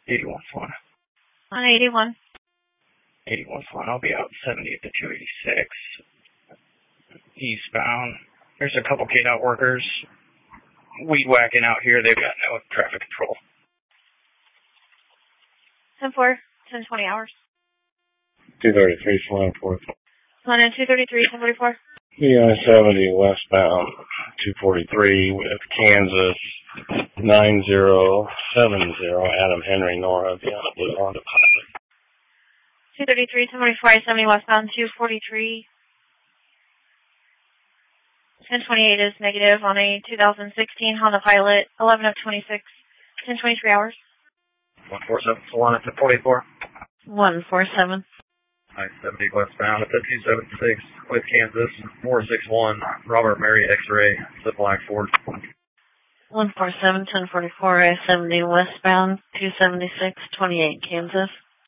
81's fine. On 81. 81's fine. I'll be out 70 at the 286. Eastbound. There's a couple KDOT workers weed whacking out here. They've got no traffic control. 10-4, 10-20 hours. 233, flying forth. On in 233, 1044. I-70 westbound, 243 with Kansas, 9070, Adam Henry, Nora, beyond the Blue Honda Pilot. 233, 1044, I-70 westbound, 243. 1028 is negative on a 2016 Honda Pilot, 11 of 26, 1023 hours. 147, Solana to 44. 147. I-70 westbound at the 276 with Kansas, 461, Robert Mary X-Ray, the Black Ford. 147, 1044, I-70 westbound, 276, 28 Kansas.